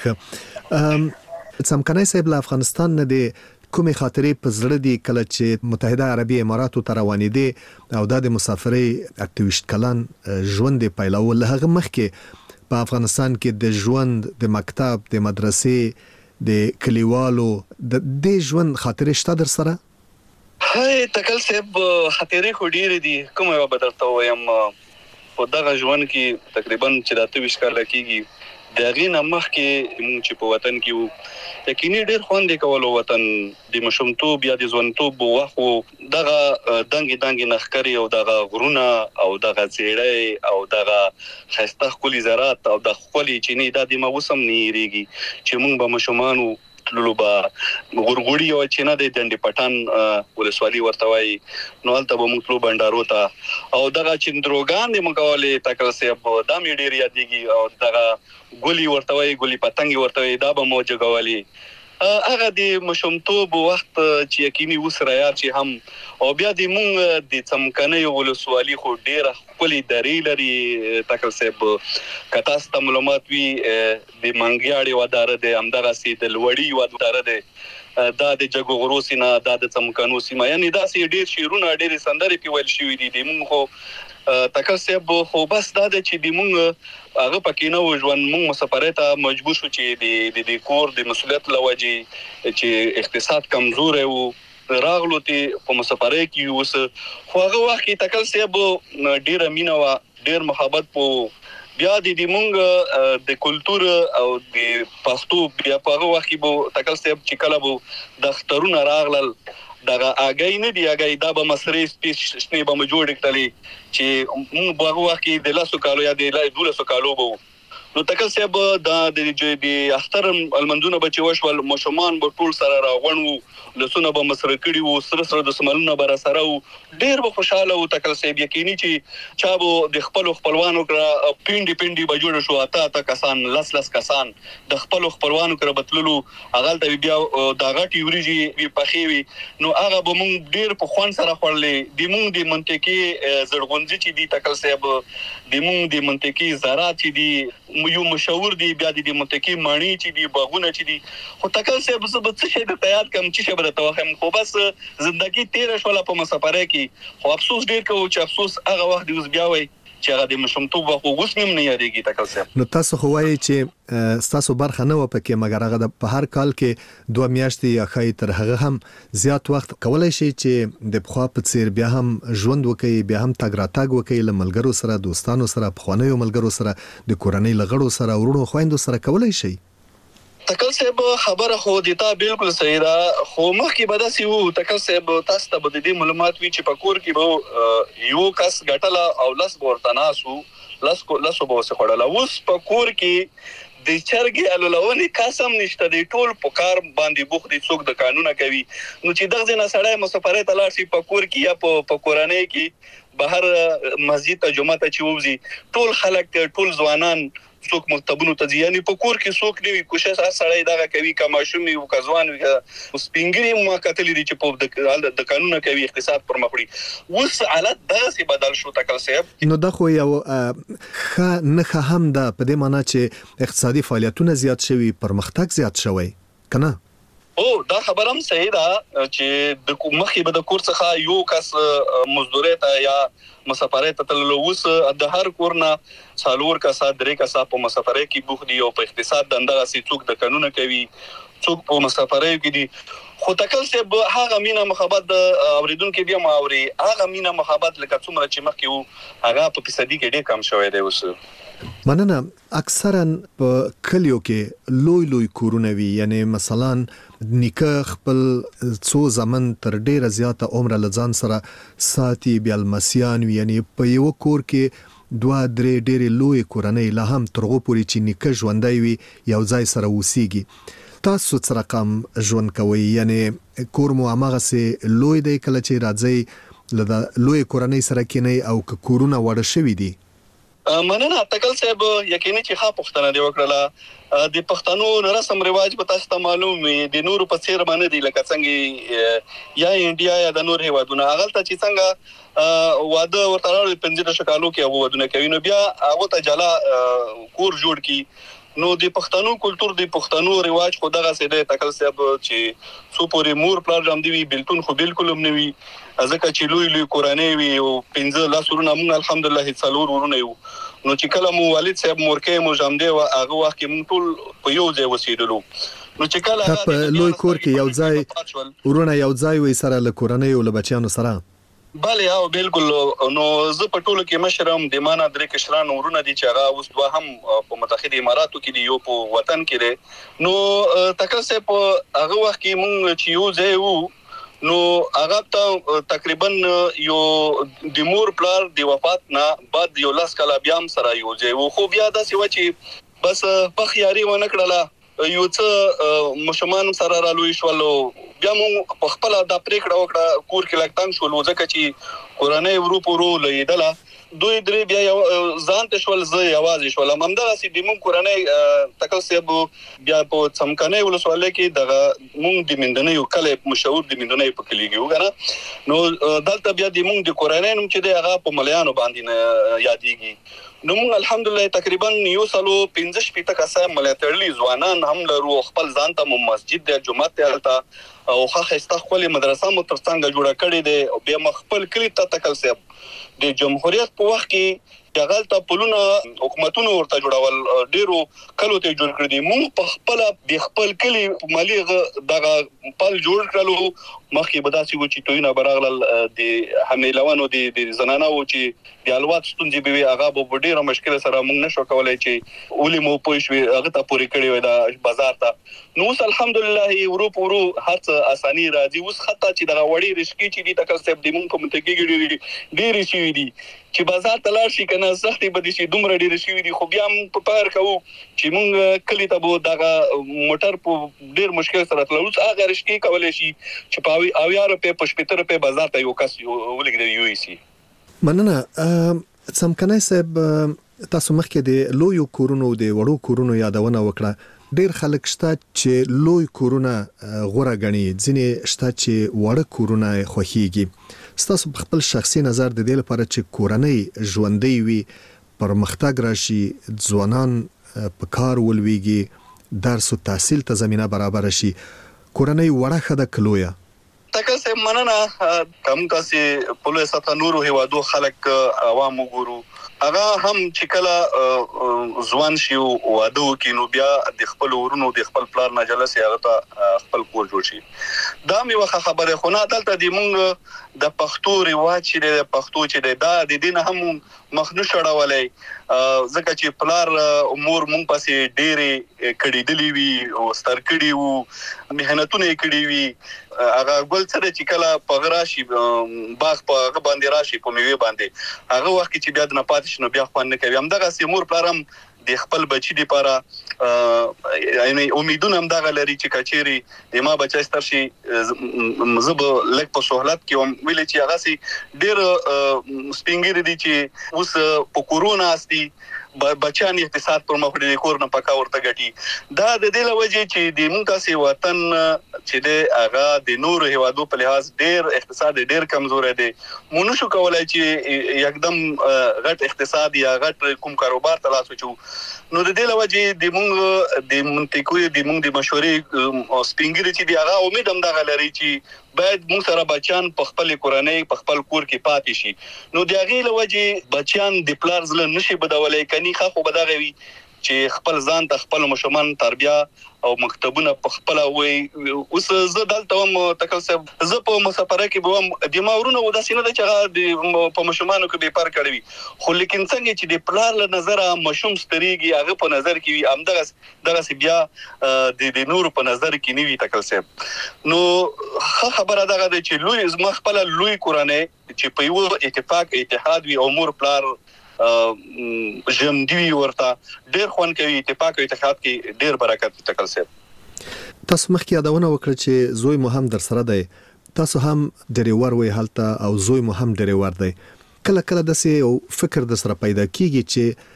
Speaker 27: ښه. څمکنای صاحب له افغانستان نه دی کومې خاطرې په زړه دي کله چې متحده عربي اماراتو ته روانېدې او د مسافرۍ 28 کلن ژوند پیلول هغه مخکې په افغانستان کې د ژوند د مکتب د مدرسې د کلیوالو د دې ژوند خاطرې شته در سره؟
Speaker 28: هاي تکل صاحب خاطرې خو ډېرې دي کوم یو بدلته وایم په دغه ژوند کې تقریبا چې راته وشکل کېږي د غینه مخ کې مونږ چې په وطن کې وو یقیني ډېر خوند کولو وطن د مشمتوب یا د ځوانتوب وخو دغه دنګ نخکری او دغه غرونه او دغه زیړې او دغه خسته خولي زراعت او د خولي چینه د موسم نیریږي چې مونږ به مشمانو تللو با غورغوړی او چینه د ډنډ پټان ولسوالي ورتوي نو البته به موږ تلو بندارو ته او دغه چندروګان د مقاله تکل صاحب د میډیر یادېږي او دغه ګولي ورتوي ګولي پتنګي ورتوي دا به موجګوالي هغه د مشمتوب وخت چې یقیني وسره یار چې هم او بیا د مونږ د څمکنۍ ولسوالي خو ډیره خپل درې لري تکل صاحب کتا ست معلومات وی د منګیاړي وداره د همدغه سي د لوړی وداره د دا د جګو غروسینا د څمکنو سیمه یعنی دا سي ډیر شیرونه ډیر سندري پیول شوې دي د مونږ خو تکل صاحب خو بس دا چې د مونږ هغه پکې نه وژوند مونږ مسافرۍ ته مجبور شو چې د کور د مسولیت لوجي چې اقتصاد کمزور وو راغلو ته په مسافرۍ کې اوس خو هغه وخت کې تکل صاحب ډیر مینا وا ډیر محبت په بیا د مونږ د کلچر او د پښتو بیا په هغه وخت کې بو تکل صاحب چې کله بو د اخترونه راغلل دغه اگای نه دی اگای دا به مسرې سپیش نه به جوړ کړلې چې موږ په هغه وخت کې د لاسو کالو یا د 12 کالو بو نو تکل صاحب د اختر المنځونه بچي وشول مشمان به ټول سره راغونو لسونه به مسره کړي وو سره د سمالونه بر سره وو ډیر به خوشاله وو تکل صاحب یقیني چې چا به د خپلوانو کړه پینډي به جوړ شو اته کسان لس کسان د خپلوانو کړه بتللو اغل ته بیا دا غټي وريجي پخېوي نو هغه به مونږ ډیر په خوان سره خورلې د مونږ د منطقي زړغونځي چې دی تکل صاحب د مونږ د منطقي زراعت چې دی یو مشاور دی بیا د منطقي مانی چې دی باغونه چې دی خو تکل صاحب زه به څه شي د تیار کم چې شي به توهم خو بس زندگی تیر شوله په مسافره کې خو افسوس ډیر کوم چې افسوس هغه وخت دی اوس بیا وای چې هغه د مشمتوب خو اوس مم نه یادېږي تکل صاحب
Speaker 27: نو تاسو خو وایي چې تاسو برخه نه و پکې مګر هغه په هر کال کې 2 میاشتې یا خای تر هغه هم زیات وخت کولای شي چې د بخوا په څیر بیا هم ژوند وکړي بیا هم تګ راتګ وکړي له ملګرو سره دوستانو سره بخوانیو ملګرو سره د کورنۍ لغړو سره ورونو خويندو سره کولای شي
Speaker 28: تکل صاحب خبره خو دیتا بالکل صحیح ده خو مخکې به داسې وو تکل صاحب تاسو ته به د دې معلومات وي چې په کور کې به یو کس ګټله او لس ورته ناسو لسو به وسه خړله اوس په کور کې د چرګي الولونی قسم نشته دی ټول په کار باندې بوخ دي څوک د قانون کوي نو چې دغه نه سړی مسافرې ته لاړ شي په کور کې یا په کورانه کې بهر مسجد ته جمعه ته چوبزي ټول خلک ټول ځوانان څوک مکتبونو ته ځي یعنی په کور کې څوک نیوي کوشش سړی دغه کوي کماشومي او کزوان سپینګری مو کتلې دي چې په د قانون کوي اقتصاد پر مخړي اوس حالت داسې بدل شو تکل صاحب
Speaker 27: نو د خو یو نه هم ده په دې معنی چې اقتصادي فعالیتونه زیات شوي پرمختګ زیات شوی کنه
Speaker 28: او دا خبره هم صحیح ده چې د مخې به د کور څخه یو کس مزدوري ته یا مسافرې ته تللو اوس د هر کورنا څالور کسا درې کسا په مسافرې کې بوخ دي او په اقتصاد دنده سي څوک د قانون کوي څوک په مسافرې کې دي خو تکل صاحب هغه مینا محبت اوریدونکو بیا ماوري هغه مینا محبت لکه څومره چې مخکې وو هغه په فیصدي کې ډېر کم شوی دی اوس
Speaker 27: مننه اکثرا په کلیو کې لوی کورونه وي یعنی مثلا نیکه خپل څو زمن تر ډیره زیاته عمر لزان سره ساتي بیا المسیان یعنی په یو کور کې 2-3 ډېرې لوی کورنۍ لا هم ترغو پوری چې نیکه ژوندۍ وي یو ځای سره وسیږي تاسو څه رقم ژوند کوي یعنی کور مو هغه سه لوی دی کله چې راځي لدا لوی کورنۍ سره کینی او کورونه وړ شوی دي
Speaker 28: مننه تکل صاحب یقیني چې ښه پښتنه دی وکړه د پښتنو رسم رواج په تاسو ته معلوم وي د نورو په څیر باندې دی لکه څنګه یا انډیا یا د نور هیوادونو هغه ته چې څنګه واده ورته 15 شکالو کې هغه ودونه کوي نو بیا هغه ته جلا کور جوړ کی نو د پښتنو کلچر د پښتنو رواج خو دغه سي د تکل صاحب چې څو پورې مور پلان جام دی بالکل خو بالکل هم نه وي ځکه چې لوی کورانه وي او 15 لاسورونه موږ الحمدلله څلور ورونه یو نو چې کله مو والد صاحب مورکه مو جام دی او هغه وخت کې موږ ټول په یو ځای وسیدلو نو چې کله
Speaker 27: په لوی کور کې یو ځای ورونه یو ځای وي سره له کورنۍ او له بچیانو سره
Speaker 28: بله او بالکل نو زه په ټولو کې مشرم د معنا درې کشران ورونه دي چې هغه اوس دوه هم په متحده اماراتو کې دي یو په وطن کې دي نو تکل صاحب هغه وخت کې مونږ چې یو ځای وو نو هغه ته تقریبا یو د مور پلار د وفات نه بعد یو لاس کلا بیا هم سره یو ځای وو خو بیا داسې و چې بس په خياري ونه کړله یو څه مشمان سره رالوي شولو بیا موږ په خپل د پریکړه وکړه کور کې لګتان شول ځکه چې کورنۍ ورو لیدله دوی درې بیا ځان ته شول زه یوازې شولم همدغه سي د مونږ کورنۍ تکل صاحب بیا په څمکنۍ ولسوالۍ کې دغه مونږ د مندنۍ کله مشهور د مندنۍ په کلی کې وګڼه نو دلته بیا د مونږ د کورنۍ نوم چې دی هغه په مليانو باندې یادېږي نو موږ الحمدلله تقریبا 115 کسه ملاتړلي ځوانان هم لرو خپل ځان ته مسجد د جمعه ته او خاصه خپل مدرسه مو ترڅنګ جوړه کړې ده او بیا خپل کلی ته تکل صاحب د جمهوریت په وخت کې دغلطه پلونه حکومتونو ورته جوړول ډیرو کلو ته جوړ کړی دي مونږ په خپل د خپل کلی مالی دغه پل جوړ کړلو مخکې بداسي و چې توینه براغل د حمیلوانو د زنانه و چې د الوات ستونزې به هغه به ډیره مشکل سره مونږ نشو کولای چې ولې مو پوښوي هغه ته پوری کړی وي د بازار ته نو الحمدلله ورو هڅه اساني راځي اوس خطا چې دغه وړي رشکی چې د تکل صاحب د مونږ په منطقه کې ډیره شي دي چې بازار ته لاړ شي کنه سختي به دي چې دومره ډیر شي دي خو بیا هم په پار کوو چې مونږ کلی ته بو دغه موټر په ډیر مشکل سره تللو هغه رشتي کولای شي چې په 80 روپے په 70 روپے بازار ته یو کس ولګي یو سي.
Speaker 27: مننه. څمکنه صاحب تاسو مخکې د لوی کورونو د وړو کورونو یادونه وکړه. ډیر خلک شته چې لوی کورونه غوړه غني، ځینې شته چې وړه کورونه خوښيږي. ستاسو په خپل شخصي نظر د دې لپاره چې کورنۍ ژوندۍ وي، پرمختګ راشي، ځوانان په کار ولويږي، درس او تحصیل ته زمينه برابر شي، کورنۍ وړه خده کلویا
Speaker 28: تکل سه مننه کم تاسو په لوی سطح نورو هیوادو خلک عوام وګورو هغه هم چې کله ځوان شي او واده وکړي نو بیا د خپل ورونو د خپل پلار نه جلسي هغه ته خپل کور جوړ شي. دا مې وخه خبره خو نه دلته د مونږ د پښتو ریواج چې د پښتو چې دا د دین هم مخنو شړولای ځکه چې پلار امور مونږ پسې ډېری کړي وي او ستر کړي وو مهنتونه کړي وي هغه ګل سره چې کله پغراشي باغ په باندې راشي په میوه باندې هغه وخت چې بیا د نپات شنو بیا خوان نه کوي هم دغه سیمور پلارم د خپل بچی لپاره یعنی امیدونه هم دغه لري چې کچيري د ما بچی ستر شي زب لک په سہولت کې ویل چې هغه سي ډېر سپینګری دي چې اوس په کورونا استي بچان اقتصاد پر مخ د کور نه پکا ورته غټي دا د دې لوجه چې د مونږ تاسو وطن چې د هغه د نور هیوادو په لحاظ ډېر اقتصاد ډېر کمزور دی مونږ شو کولای چې یکدم غټ اقتصاد یا غټ کوم کاروبار تلاش وچو نو د دې لوجه د مونږ د منطقوي د مونږ د مشورې سپینګری چې دی هغه امید هم دا غلري چې باید مونږ سره بچان په خپل کورنۍ په خپل کور کې پاتې شي نو د هغه لوجه بچان د پلار زله نشي بدولای کني خو بدغه وي چې خپل ځان ته خپل مشمان تربیه او مکتبونه په خپل وي اوس زه دلته هم تکل زه په مسافره کې به د ماورونو د سینې د چغه په مشمانو کې به پر کړی خو لیکن څنګه چې د پلار له نظر مشوم ستريږي هغه په نظر کې وي همدغه بیا د نور په نظر کې نیوي تکل صاحب نو خبره دغه چې لوی زما خپل لوی کورانه چې په یو اتحاد وي امور پلار جمدوی ورته ډېر خوان کوي اتفاق او اتحاد کې ډېر برکت تکل سي.
Speaker 27: تاسو مخکې یادونه وکړه چې زوی مو هم در سره دی، تاسو هم ډریور وي هلته او زوی مو هم ډریور دی. کله کله داسې یو فکر د سره پیدا کیږي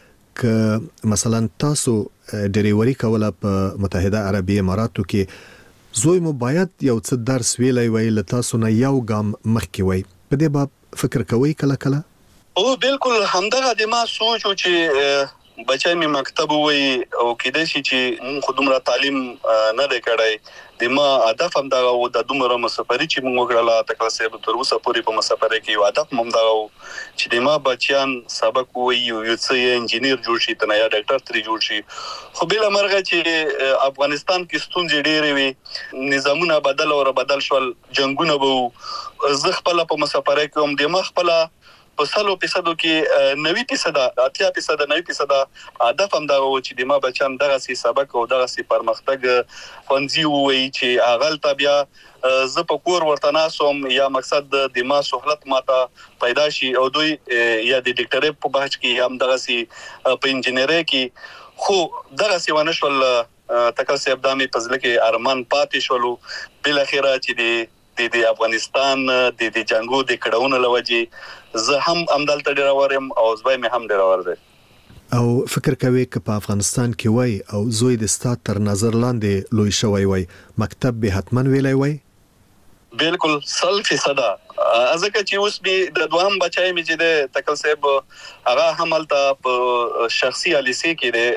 Speaker 27: چې مثلا تاسو ډریوري کوله په متحده عربي اماراتو کې زوی مو باید یو څه درس ویلی وي له تاسو نه یو ګام مخکې وي، په دې باب فکر کوئ کله کله؟
Speaker 28: او بالکل همدغه د ما سوچ چې بچای می مکتب وي او کېدای شي چې مونږ خودمره تعلیم نه دی کړی د ما هدف هم دا و د دومره مسافري چې مونږ وکړه تکل صاحب تر اوسه پورې په مسافري کې یو هدف مونږ دا و چې د ما بچیان سبق وي یو څه انجینیر جوړ شي تنه یا ډاکټر تری جوړ شي خو بل مرغه چې افغانستان کې ستونزې ډېرې وي نظامونه بدل شول جنگونه وو زه خپل په مسافري کې هم د ما خپل په 100% کې 90% 80% 90% هدف هم دا و چې د ما بچان دغه سي سبق او دغه سي پرمختګ فنزي وي چې اغل تبیا ز په کور ورته ناسوم یا مقصد د ما سہولت ماته پیدا شي او دوی یا د ډاکټرۍ په بحث کې هم دغه سي په انجینری کې خو دغه سي ونه شول تکل سي ابدامي پزله کې ارمان پاتې شولو بل اخره چې د افغانستان د جنگو د کډاونو لوجه زه هم امدلته ډیر ورم او زوی مې هم ډیر ور دي
Speaker 27: او فکر کوي چې په افغانستان کې وای او زوی د ستات تر نظر لاندې لوی شوی وای مکتب به حتما ویلای وای
Speaker 28: بالکل 100% ازکه چې اوس به د دوهم بچای مې چې د تکل صاحب هغه حملته په شخصي الیسي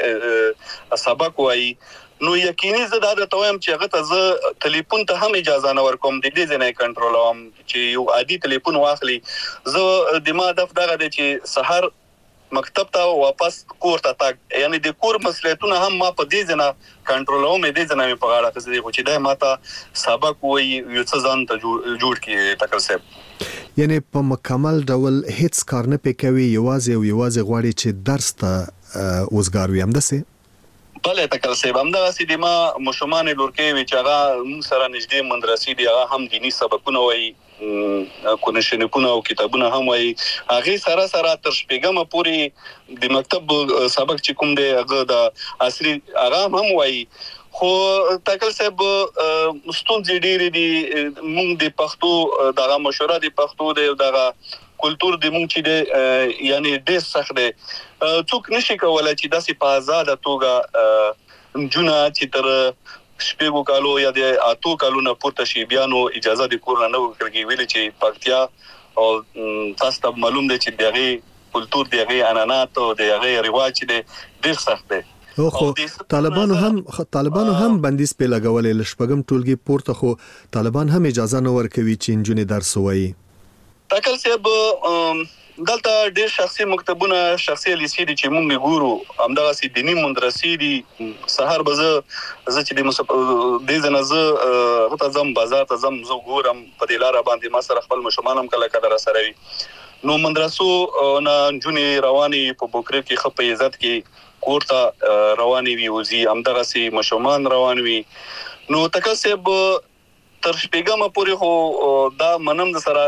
Speaker 28: کې د سبق وای نو یقیني زه دا تویم چې هغه ته زه ټلیفون ته هم اجازه نه ورکوم د دې ځنه کنټرولوم چې یو عادي ټلیفون واخلي زه د ما هدف دغه دی چې سحر مکتب ته واپس کور ته تاګ یعنی د کور مسؤلیتونه هم ما په دې ځنه کنټرولوم دې ځنه په غاړه کې دي چې دا ماته سبق وي یو څه ځان ته جوړ کی تکل صاحب
Speaker 27: یعنی په مکمل ډول هیڅ کار نه پکوي یوازې غواړي چې درس ته وزګار وي هم دسه
Speaker 28: بله تکل صاحب همدغه سي د ما مشمان لورکې وی چې هغه موږ سره نږدې مدرسې دی هغه هم دینی سبقونه وي کونشنکونه او کتابونه هم وایي هغه سره تر شپږمه پورې د مکتب سبق چې کوم دی هغه د عصري هغه هم وایي خو تکل صاحب ستونزې ډېرې دي موږ د پښتو دغه مشوره د پښتو د دغه کلتور د مونږ چې دی یعنی ډېر سخت دی څوک نشي کولای چې داسې په آزاده توګه جونه چې تر شپږو کالو یا د اتو کالو نه پورته شي بیا نو اجازه د کور نه ورکړي ویل چې پکتیا او تاسو ته معلوم دی چې دغه کلتور دغه عنعنات او دغه رواج دی ډېر سخت دی
Speaker 27: خو طالبانو هم بندیز په لګولې لشپګم ټولګي پورته خو طالبان هم اجازه نه ورکوي چې انجونې درس وایي
Speaker 28: تکل صاحب دلته ډېر شخصي مکتبونه شخصي لیسې دي چې مونږ ګورو همدغه سي دینی مدرسې دي سحر به زه چې د زنازه غته زم بازار ته زم زه ګورم په دې لار باندې ما سره خپل مشمان هم کله کله سره وي نو مدرسو نه جونې رواني په بوکره کې خپې عزت کې کوړه رواني وي وزي همدغه سي مشمان روان وي نو تکل صاحب تر شپږم پورې خو دا منم د سره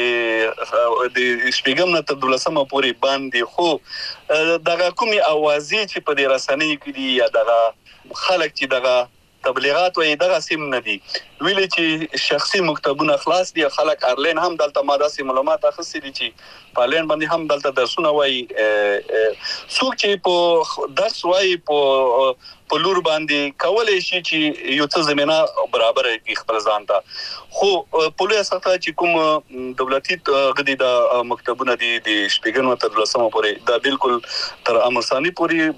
Speaker 28: چې د شپږم نه تر 12مه پورې باندې خو دغه کومي اوازې چې په دې رسنۍ کې دي یا دغه خلک چې دغه تبلیغات وي دغه سیم نه دي ویل چې شخصي مکتبونه خلاص دي خلک ارلین هم دلته ماده معلومات اخلي دي چې پالین باندې هم دلته درسونه وایي څوک چې په درس وایي په لور باندې کولای شي چې یو څه زمينه برابر کړي خپل ځان ته خو په لوی سطح چې کوم دولتي غدي د مکتبونه دي د شپږم تر 12مه پورې دا بالکل تر امر ثاني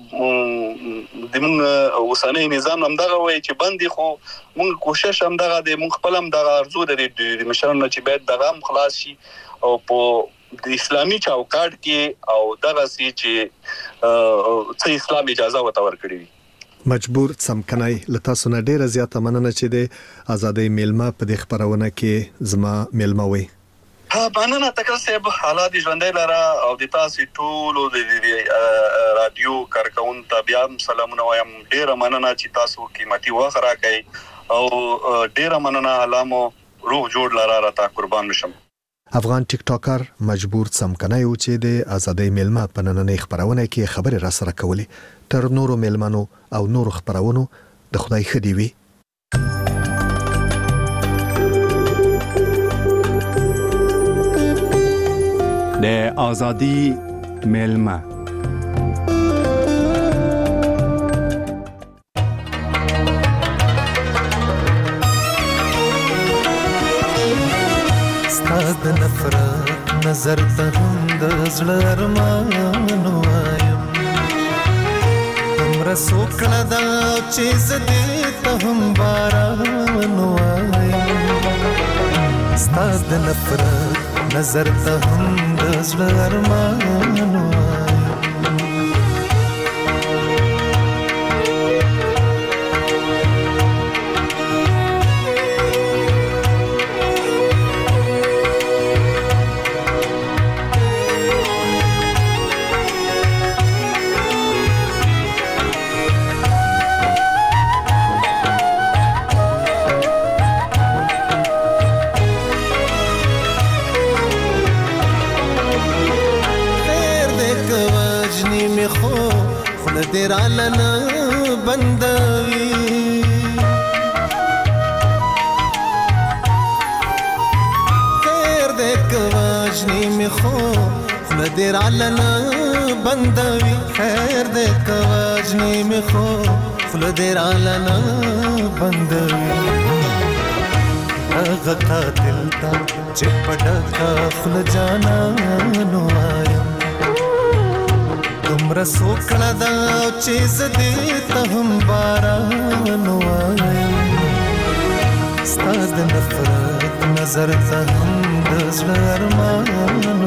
Speaker 28: پورې د موږ اوسنۍ نظام هم دغه وایي چې باندې خو موږ کوشش هم دغه د موږ خپل هم دغه ارزو د مشرانو چې باید دغه هم خلاص شي او په د اسلامي چوکاټ کې او دغه سي چې څه اسلام اجازه وته ورکړي
Speaker 27: مجبور څمکنای لتا سونه ډیره زیاته مننه چې د ازادۍ میلمه په دې خبرونه کې زما میلمه وي
Speaker 28: مننه تکل صاحب حالات ژوندۍ لاره او د تاسو ټول د رادیو کارکون ته بیا سلامونه وایم ډیره مننه چې تاسو قیمتي وخت راکړئ او ډیره مننه علامو روح جوړ لاره راته قربان مشم
Speaker 27: افغان ټیک ټاکر مجبور څمکنای و چې د ازادۍ میلمه په نننۍ خبرونه کې خبرې را سره کولې تر نورو میلمنو او نورو خبرونو د خدای خدي وي
Speaker 26: د ازادۍ میلمه
Speaker 4: ستاد نفرت نظر ته هم د زړه ارمان وایم همرا سوکړه دا چې زدي ته هم باران وایم ستاد نفرت نظر ته هم د زړه ارمان وایم دیر علنا بندوی خیر دیک واجنی می خو خل دیر علنا بندوی خیر دیک واجنی می خو خل دیر علنا بندوی اغا قاتل تا چپڑا خل جانا نوایم تمرا سوکړه دا چې زدي ته هم باران وایم ستاد نفرت نظر ته هم د زړه ارمان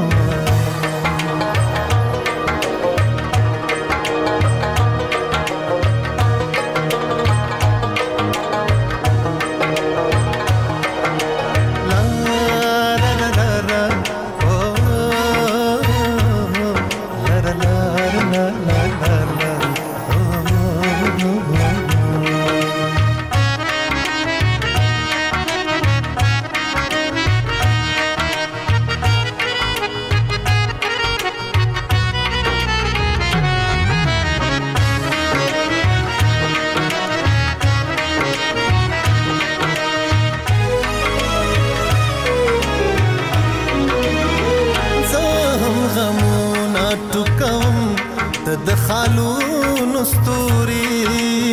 Speaker 4: خالونو ستوري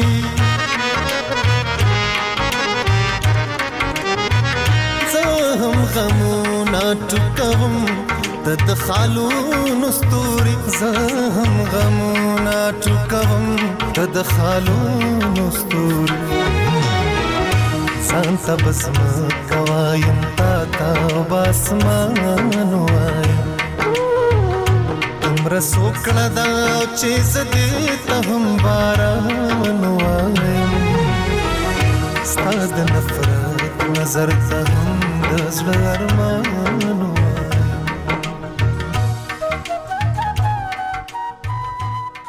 Speaker 4: زه هم غمونه ټکوم د خالونو ستوري زه هم غمونه ټکوم د خالونو ستوري ځان ته بسم کوایم تا ته باسمان وایم دومره سوکړه دا چې زه دې ته هم باران وایم ستا د نفرت نظر ته هم د زړه ارمان وایم